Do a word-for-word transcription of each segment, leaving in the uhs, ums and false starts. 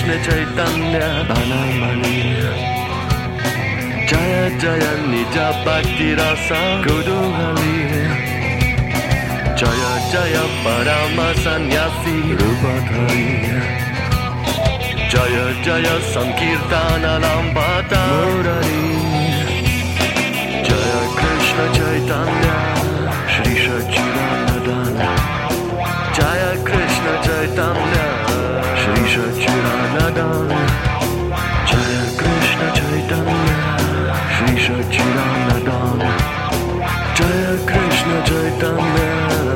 Krishna Chaitanya Dhanamani Jaya Jaya Nija Bhakti Rasa Kuduhali Jaya Jaya Parama Sannyasi Rupadhari Jaya Jaya Sankirtana Lambata Murari Jaya Krishna Chaitanya Shri Sachidananda Jaya Krishna Chaitanya Shri Sachidananda Jaya Krishna Chaitanya Shri Sachidananda Jaya Krishna Chaitanya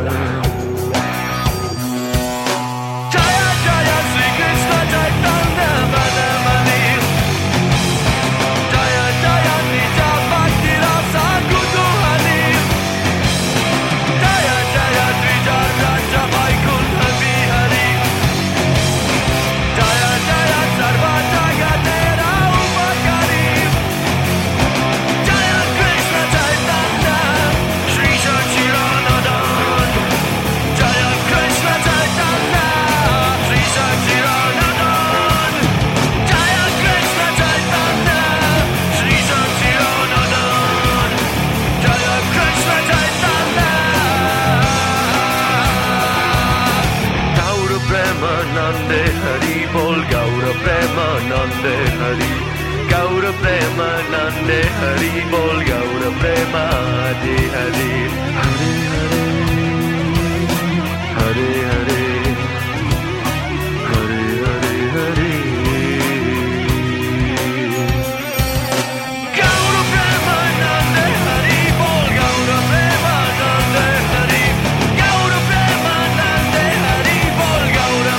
Nande Hari Bol Gaura Prema Nande Hari Gaura Prema Nande Hari Bol Gaura Prema Hare Hare Hare Hare Hare Hare Hare Hare Gaura Prema Nande Hari Bol Gaura Prema Nande Hari Gaura Prema Nande Hari Bol Gaura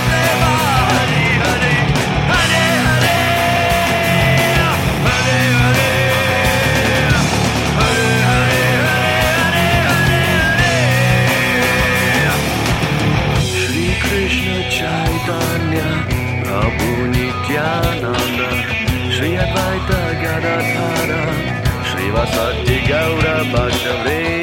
Chaitanya Prabhu Nityananda Shri Advaita Gadadhara Shri Vasati Gaura Bhattavre